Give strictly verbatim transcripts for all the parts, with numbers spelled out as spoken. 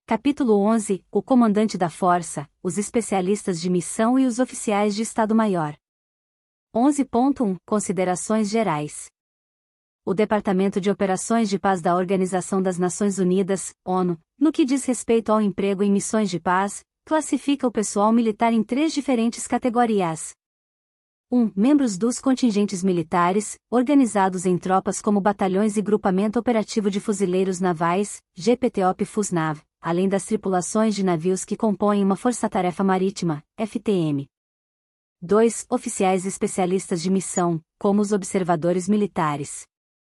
Capítulo onze. O comandante da força, os especialistas de missão e os oficiais de Estado-Maior. onze ponto um. Considerações gerais. O Departamento de Operações de Paz da Organização das Nações Unidas, ONU, no que diz respeito ao emprego em missões de paz, classifica o pessoal militar em três diferentes categorias. um. Membros dos contingentes militares, organizados em tropas como batalhões e Grupamento Operativo de Fuzileiros Navais, G P T O P-FUSNAV, além das tripulações de navios que compõem uma Força-Tarefa Marítima, F T M. dois. Oficiais especialistas de missão, como os observadores militares.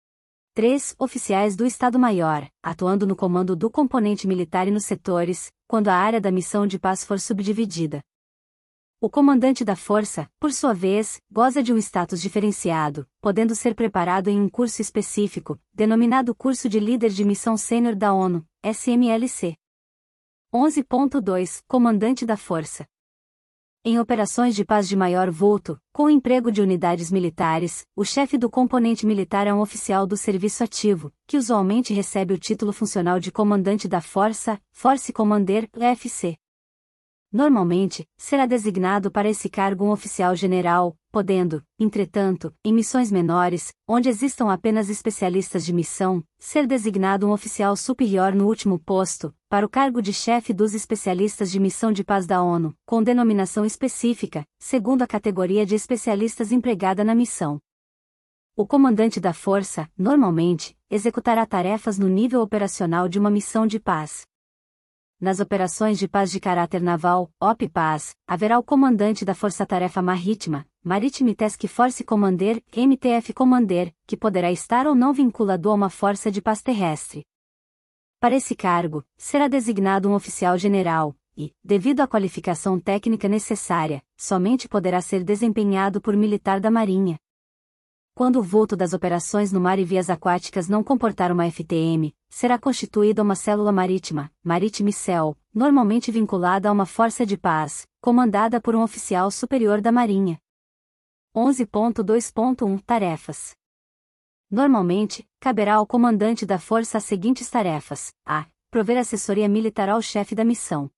três. Oficiais do Estado-Maior, atuando no comando do componente militar e nos setores, quando a área da missão de paz for subdividida. O comandante da força, por sua vez, goza de um status diferenciado, podendo ser preparado em um curso específico, denominado Curso de Líder de Missão Sênior da ONU, S M L C. onze ponto dois. Comandante da força. Em operações de paz de maior vulto, com o emprego de unidades militares, o chefe do componente militar é um oficial do serviço ativo, que usualmente recebe o título funcional de Comandante da Força, Force Commander, F C. Normalmente, será designado para esse cargo um oficial general, podendo, entretanto, em missões menores, onde existam apenas especialistas de missão, ser designado um oficial superior no último posto, para o cargo de chefe dos especialistas de missão de paz da ONU, com denominação específica, segundo a categoria de especialistas empregada na missão. O comandante da força, normalmente, executará tarefas no nível operacional de uma missão de paz. Nas operações de paz de caráter naval, O P-PAS, haverá o comandante da Força-Tarefa Marítima, Maritime Task Force Commander, M T F Commander, que poderá estar ou não vinculado a uma força de paz terrestre. Para esse cargo, será designado um oficial general, e, devido à qualificação técnica necessária, somente poderá ser desempenhado por militar da Marinha. Quando o vulto das operações no mar e vias aquáticas não comportar uma F T M, será constituída uma célula marítima, Maritime Cell, normalmente vinculada a uma força de paz, comandada por um oficial superior da Marinha. onze ponto dois ponto um. Tarefas. Normalmente, caberá ao comandante da força as seguintes tarefas: a. Prover assessoria militar ao chefe da missão.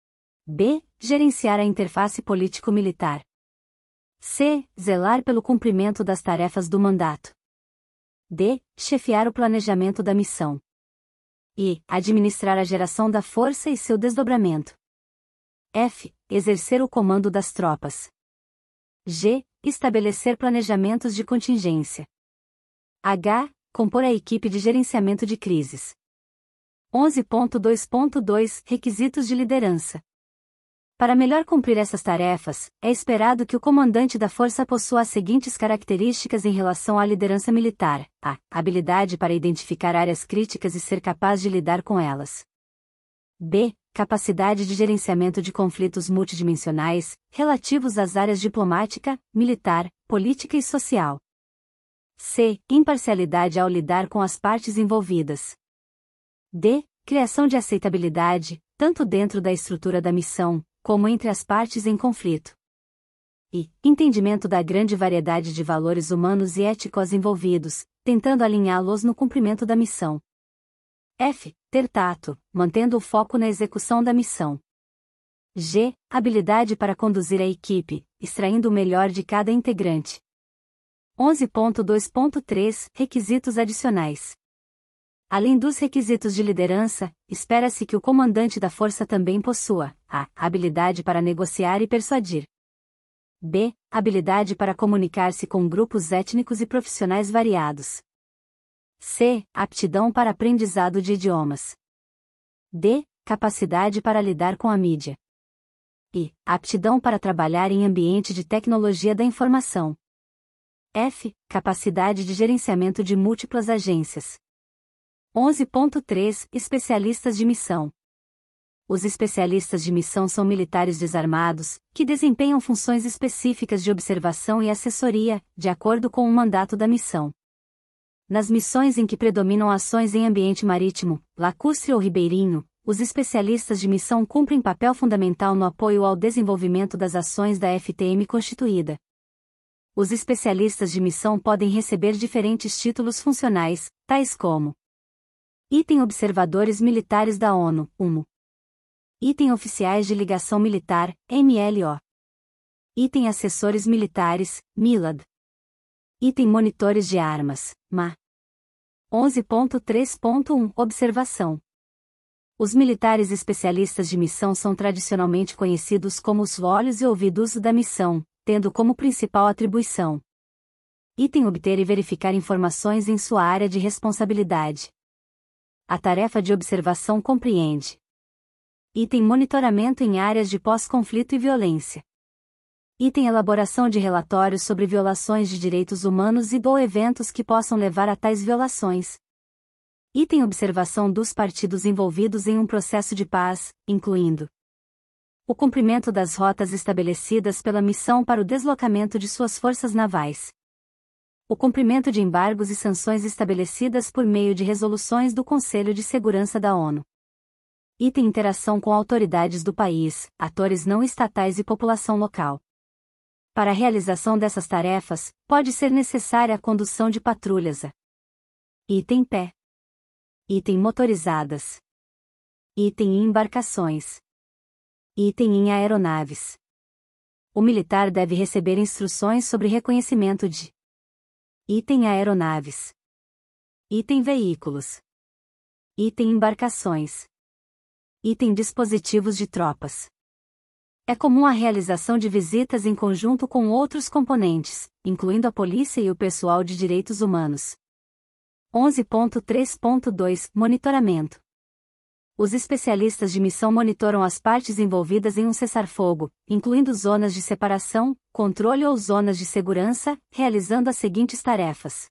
b. Gerenciar a interface político-militar. c. Zelar pelo cumprimento das tarefas do mandato. d. Chefiar o planejamento da missão. e. Administrar a geração da força e seu desdobramento. f. Exercer o comando das tropas. g. Estabelecer planejamentos de contingência. h. Compor a equipe de gerenciamento de crises. onze ponto dois ponto dois. Requisitos de liderança. Para melhor cumprir essas tarefas, é esperado que o comandante da força possua as seguintes características em relação à liderança militar: a. Habilidade para identificar áreas críticas e ser capaz de lidar com elas. b. Capacidade de gerenciamento de conflitos multidimensionais, relativos às áreas diplomática, militar, política e social. c. Imparcialidade ao lidar com as partes envolvidas. d. Criação de aceitabilidade, tanto dentro da estrutura da missão, como entre as partes em conflito. E. Entendimento da grande variedade de valores humanos e éticos envolvidos, tentando alinhá-los no cumprimento da missão. f. Ter tato, mantendo o foco na execução da missão. g. Habilidade para conduzir a equipe, extraindo o melhor de cada integrante. onze ponto dois ponto três. Requisitos adicionais. Além dos requisitos de liderança, espera-se que o comandante da força também possua a. Habilidade para negociar e persuadir. b. Habilidade para comunicar-se com grupos étnicos e profissionais variados. c. Aptidão para aprendizado de idiomas. d. Capacidade para lidar com a mídia. e. Aptidão para trabalhar em ambiente de tecnologia da informação. f. Capacidade de gerenciamento de múltiplas agências. onze ponto três. Especialistas de missão. Os especialistas de missão são militares desarmados, que desempenham funções específicas de observação e assessoria, de acordo com o mandato da missão. Nas missões em que predominam ações em ambiente marítimo, lacustre ou ribeirinho, os especialistas de missão cumprem papel fundamental no apoio ao desenvolvimento das ações da F T M constituída. Os especialistas de missão podem receber diferentes títulos funcionais, tais como Item Observadores Militares da ONU, U M O. Item Oficiais de Ligação Militar, M L O. Item Assessores Militares, M I L A D. Item Monitores de Armas, M A. onze ponto três ponto um Observação. Os militares especialistas de missão são tradicionalmente conhecidos como os olhos e ouvidos da missão, tendo como principal atribuição: item obter e verificar informações em sua área de responsabilidade. A tarefa de observação compreende: item monitoramento em áreas de pós-conflito e violência. Item elaboração de relatórios sobre violações de direitos humanos e ou eventos que possam levar a tais violações. Item observação dos partidos envolvidos em um processo de paz, incluindo o cumprimento das rotas estabelecidas pela missão para o deslocamento de suas forças navais. O cumprimento de embargos e sanções estabelecidas por meio de resoluções do Conselho de Segurança da ONU. Item interação com autoridades do país, atores não estatais e população local. Para a realização dessas tarefas, pode ser necessária a condução de patrulhas. A. Item pé. Item motorizadas. Item em embarcações. Item em aeronaves. O militar deve receber instruções sobre reconhecimento de item aeronaves. Item veículos. Item embarcações. Item dispositivos de tropas. É comum a realização de visitas em conjunto com outros componentes, incluindo a polícia e o pessoal de direitos humanos. onze ponto três ponto dois Monitoramento. Os especialistas de missão monitoram as partes envolvidas em um cessar-fogo, incluindo zonas de separação, controle ou zonas de segurança, realizando as seguintes tarefas.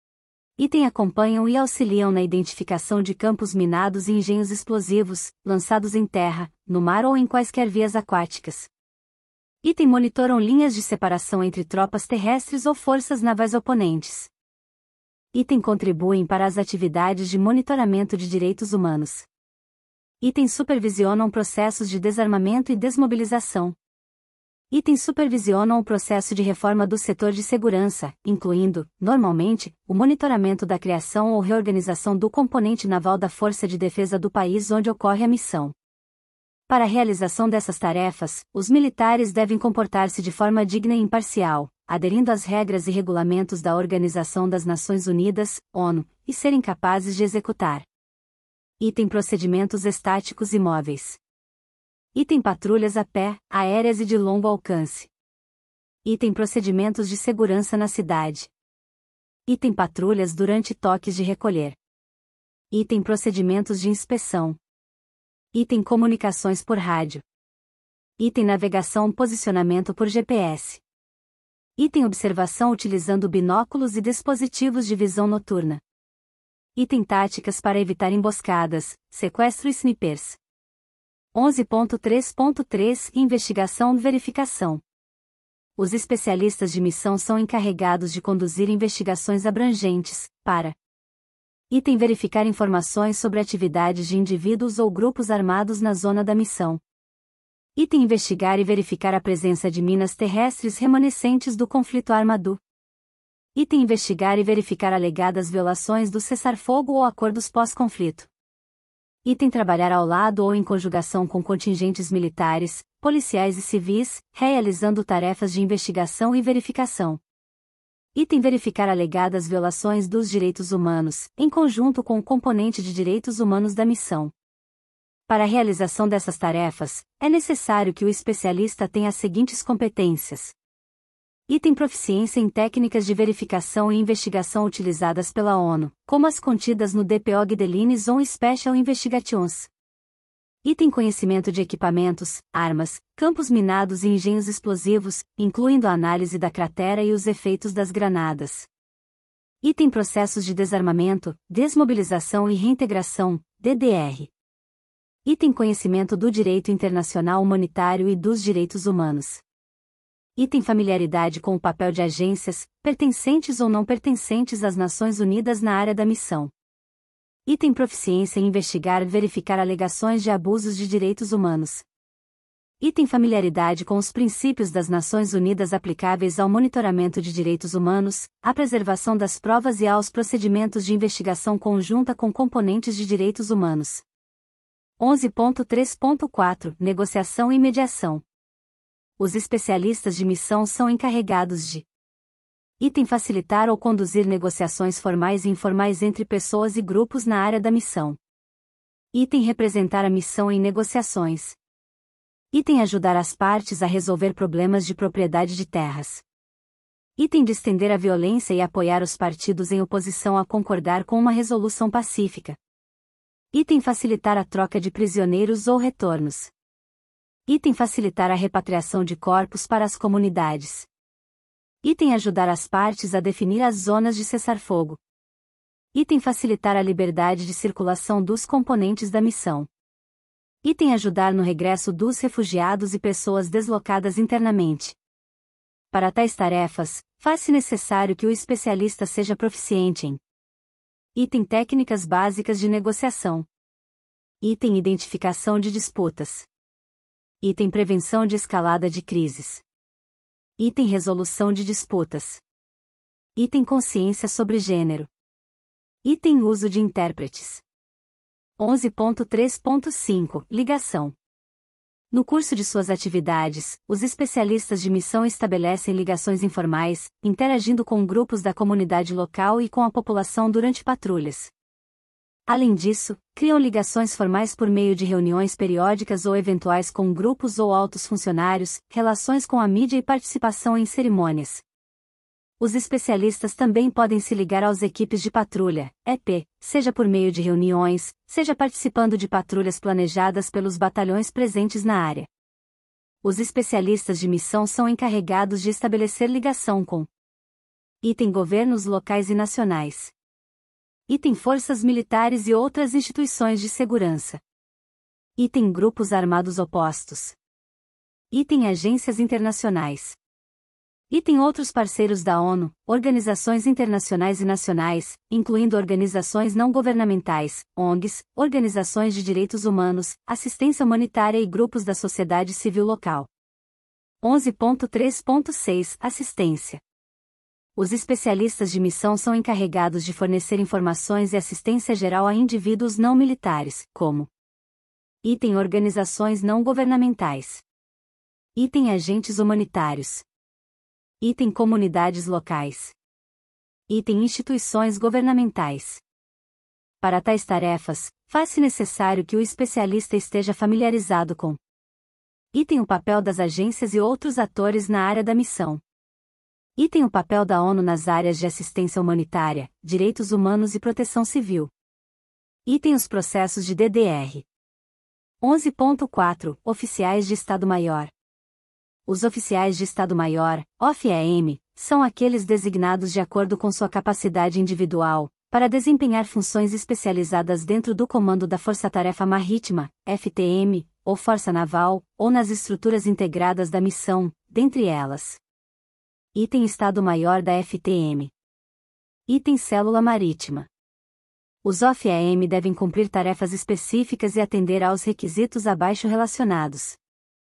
Item acompanham e auxiliam na identificação de campos minados e engenhos explosivos, lançados em terra, no mar ou em quaisquer vias aquáticas. Item monitoram linhas de separação entre tropas terrestres ou forças navais oponentes. Item contribuem para as atividades de monitoramento de direitos humanos. Item supervisionam processos de desarmamento e desmobilização. Item supervisionam o processo de reforma do setor de segurança, incluindo, normalmente, o monitoramento da criação ou reorganização do componente naval da Força de Defesa do país onde ocorre a missão. Para a realização dessas tarefas, os militares devem comportar-se de forma digna e imparcial, aderindo às regras e regulamentos da Organização das Nações Unidas, ONU, e serem capazes de executar. Item procedimentos estáticos e móveis. Item patrulhas a pé, aéreas e de longo alcance. Item procedimentos de segurança na cidade. Item patrulhas durante toques de recolher. Item procedimentos de inspeção. Item comunicações por rádio. Item navegação posicionamento por G P S. Item observação utilizando binóculos e dispositivos de visão noturna. Item táticas para evitar emboscadas, sequestro e snipers. onze ponto três ponto três Investigação e verificação. Os especialistas de missão são encarregados de conduzir investigações abrangentes, para item verificar informações sobre atividades de indivíduos ou grupos armados na zona da missão. Item investigar e verificar a presença de minas terrestres remanescentes do conflito armado. Item investigar e verificar alegadas violações do cessar-fogo ou acordos pós-conflito. Item trabalhar ao lado ou em conjugação com contingentes militares, policiais e civis, realizando tarefas de investigação e verificação. Item verificar alegadas violações dos direitos humanos, em conjunto com o componente de direitos humanos da missão. Para a realização dessas tarefas, é necessário que o especialista tenha as seguintes competências. Item proficiência em técnicas de verificação e investigação utilizadas pela ONU, como as contidas no D P O G Delines ou Special Investigations. Item conhecimento de equipamentos, armas, campos minados e engenhos explosivos, incluindo a análise da cratera e os efeitos das granadas. Item processos de desarmamento, desmobilização e reintegração, D D R. Item conhecimento do direito internacional humanitário e dos direitos humanos. Item familiaridade com o papel de agências, pertencentes ou não pertencentes às Nações Unidas na área da missão. Item proficiência em investigar e verificar alegações de abusos de direitos humanos. Item familiaridade com os princípios das Nações Unidas aplicáveis ao monitoramento de direitos humanos, à preservação das provas e aos procedimentos de investigação conjunta com componentes de direitos humanos. onze ponto três ponto quatro Negociação e mediação. Os especialistas de missão são encarregados de: item facilitar ou conduzir negociações formais e informais entre pessoas e grupos na área da missão. Item representar a missão em negociações. Item ajudar as partes a resolver problemas de propriedade de terras. Item de estender a violência e apoiar os partidos em oposição a concordar com uma resolução pacífica. Item facilitar a troca de prisioneiros ou retornos. Item facilitar a repatriação de corpos para as comunidades. Item ajudar as partes a definir as zonas de cessar-fogo. Item facilitar a liberdade de circulação dos componentes da missão. Item ajudar no regresso dos refugiados e pessoas deslocadas internamente. Para tais tarefas, faz-se necessário que o especialista seja proficiente em: item técnicas básicas de negociação. Item identificação de disputas. Item prevenção de escalada de crises. Item resolução de disputas. Item consciência sobre gênero. Item uso de intérpretes. onze ponto três ponto cinco Ligação. No curso de suas atividades, os especialistas de missão estabelecem ligações informais, interagindo com grupos da comunidade local e com a população durante patrulhas. Além disso, criam ligações formais por meio de reuniões periódicas ou eventuais com grupos ou altos funcionários, relações com a mídia e participação em cerimônias. Os especialistas também podem se ligar às equipes de patrulha, E P, seja por meio de reuniões, seja participando de patrulhas planejadas pelos batalhões presentes na área. Os especialistas de missão são encarregados de estabelecer ligação com: item governos locais e nacionais. Item forças militares e outras instituições de segurança. Item grupos armados opostos. Item agências internacionais. Item outros parceiros da ONU, organizações internacionais e nacionais, incluindo organizações não governamentais, O N Gs, organizações de direitos humanos, assistência humanitária e grupos da sociedade civil local. onze ponto três ponto seis Assistência. Os especialistas de missão são encarregados de fornecer informações e assistência geral a indivíduos não militares, como: item organizações não governamentais. Item agentes humanitários. Item comunidades locais. Item instituições governamentais. Para tais tarefas, faz-se necessário que o especialista esteja familiarizado com: item o papel das agências e outros atores na área da missão. Item o papel da ONU nas áreas de assistência humanitária, direitos humanos e proteção civil. Item os processos de D D R. onze ponto quatro Oficiais de Estado-Maior. Os oficiais de Estado-Maior, O F E M, são aqueles designados de acordo com sua capacidade individual, para desempenhar funções especializadas dentro do Comando da Força-Tarefa Marítima, F T M, ou Força Naval, ou nas estruturas integradas da missão, dentre elas: item Estado-Maior da F T M. Item Célula Marítima. Os O F E M devem cumprir tarefas específicas e atender aos requisitos abaixo relacionados.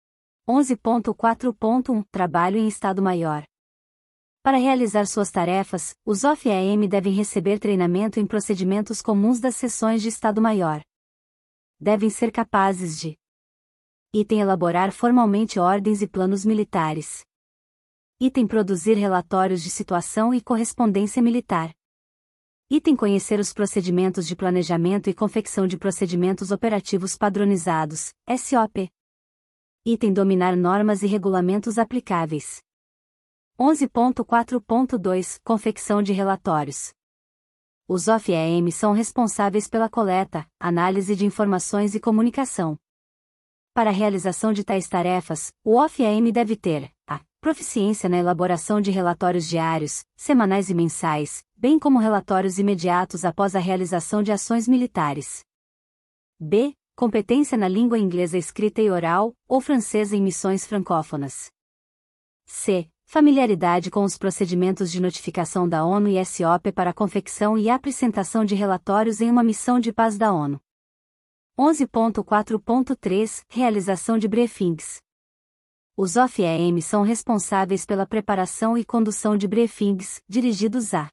onze ponto quatro ponto um Trabalho em Estado-Maior. Para realizar suas tarefas, os O F E M devem receber treinamento em procedimentos comuns das seções de Estado-Maior. Devem ser capazes de: item elaborar formalmente ordens e planos militares. Item produzir relatórios de situação e correspondência militar. Item conhecer os procedimentos de planejamento e confecção de procedimentos operativos padronizados, S O P. Item dominar normas e regulamentos aplicáveis. onze ponto quatro ponto dois Confecção de relatórios. Os O F E M são responsáveis pela coleta, análise de informações e comunicação. Para a realização de tais tarefas, o O F E M deve ter: a. Proficiência na elaboração de relatórios diários, semanais e mensais, bem como relatórios imediatos após a realização de ações militares. B. Competência na língua inglesa escrita e oral, ou francesa em missões francófonas. C. Familiaridade com os procedimentos de notificação da ONU e S O P para a confecção e apresentação de relatórios em uma missão de paz da ONU. onze ponto quatro ponto três Realização de briefings. Os O F E M são responsáveis pela preparação e condução de briefings, dirigidos a: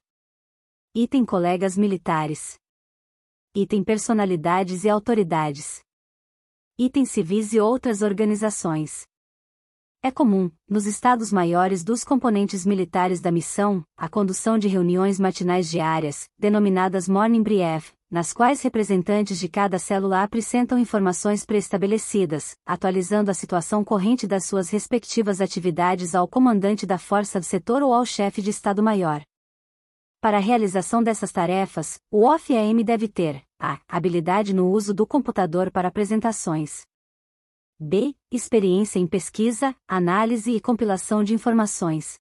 item colegas militares. Item personalidades e autoridades. Itens civis e outras organizações. É comum, nos estados maiores dos componentes militares da missão, a condução de reuniões matinais diárias, denominadas Morning Brief, nas quais representantes de cada célula apresentam informações pré-estabelecidas, atualizando a situação corrente das suas respectivas atividades ao comandante da força do setor ou ao chefe de Estado-Maior. Para a realização dessas tarefas, o O F A M deve ter a. habilidade no uso do computador para apresentações. B. experiência em pesquisa, análise e compilação de informações.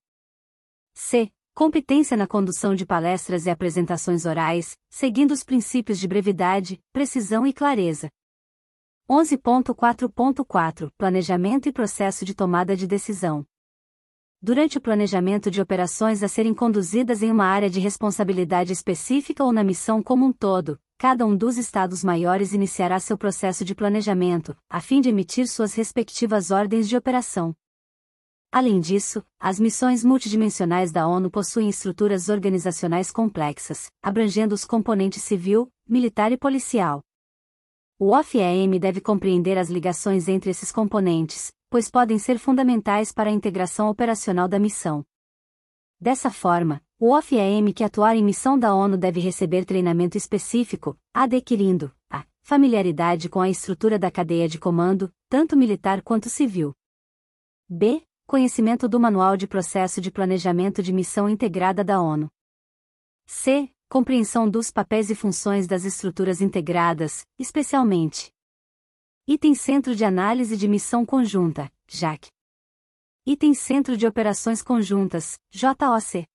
C. competência na condução de palestras e apresentações orais, seguindo os princípios de brevidade, precisão e clareza. onze ponto quatro ponto quatro Planejamento e processo de tomada de decisão. Durante o planejamento de operações a serem conduzidas em uma área de responsabilidade específica ou na missão como um todo, cada um dos Estados-maiores iniciará seu processo de planejamento, a fim de emitir suas respectivas ordens de operação. Além disso, as missões multidimensionais da ONU possuem estruturas organizacionais complexas, abrangendo os componentes civil, militar e policial. O O F A M deve compreender as ligações entre esses componentes, pois podem ser fundamentais para a integração operacional da missão. Dessa forma, o O F A M que atuar em missão da ONU deve receber treinamento específico, adquirindo a familiaridade com a estrutura da cadeia de comando, tanto militar quanto civil. B. Conhecimento do Manual de Processo de Planejamento de Missão Integrada da ONU. C. Compreensão dos papéis e funções das estruturas integradas, especialmente. Item Centro de Análise de Missão Conjunta, J A C. Item Centro de Operações Conjuntas, J O C.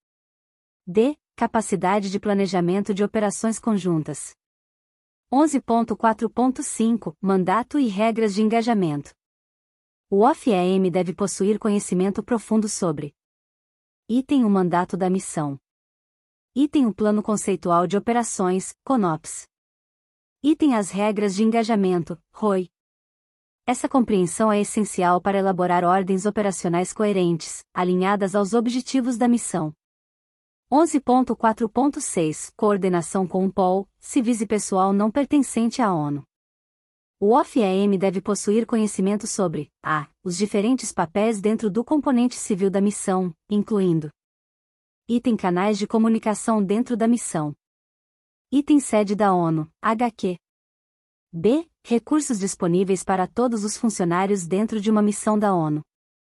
D. Capacidade de Planejamento de Operações Conjuntas. onze ponto quatro ponto cinco Mandato e regras de engajamento. O O F A M deve possuir conhecimento profundo sobre: Item o mandato da missão. Item o Plano Conceitual de Operações, CONOPS. Item as regras de engajamento, R O I. Essa compreensão é essencial para elaborar ordens operacionais coerentes, alinhadas aos objetivos da missão. onze ponto quatro ponto seis Coordenação com o P O L, civis e pessoal não pertencente à ONU. O O F A M deve possuir conhecimento sobre a. os diferentes papéis dentro do componente civil da missão, incluindo: Item canais de comunicação dentro da missão. Item sede da ONU, H Q. B. Recursos disponíveis para todos os funcionários dentro de uma missão da ONU.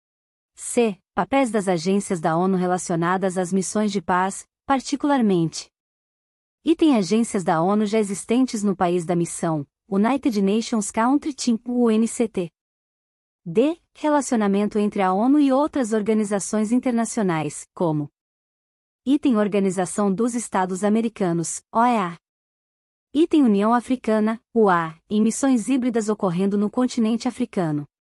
C. Papéis das agências da ONU relacionadas às missões de paz, particularmente. Item agências da ONU já existentes no país da missão, United Nations Country Team, U N C T. D. Relacionamento entre a ONU e outras organizações internacionais, como: Item Organização dos Estados Americanos, O E A. Item União Africana, U A, em missões híbridas ocorrendo no continente africano.